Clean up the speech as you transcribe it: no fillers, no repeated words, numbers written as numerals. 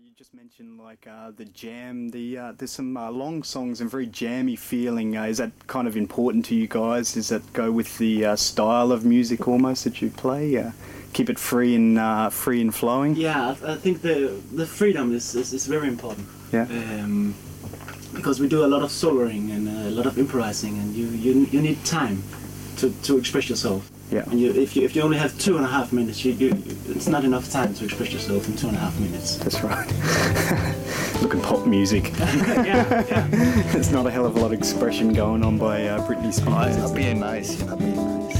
you just mentioned like the jam. There's some long songs and very jammy feeling. Is that kind of important to you guys? Does that go with the style of music almost that you play? Keep it free and flowing. Yeah, I think the freedom is very important. Yeah. Because we do a lot of soloing and a lot of improvising, and you need time to express yourself. Yeah. And if you only have 2.5 minutes, it's not enough time to express yourself in 2.5 minutes. That's right. Look at pop music. Yeah. There's not a hell of a lot of expression going on by Britney Spears. I'll be nice. I'll be nice.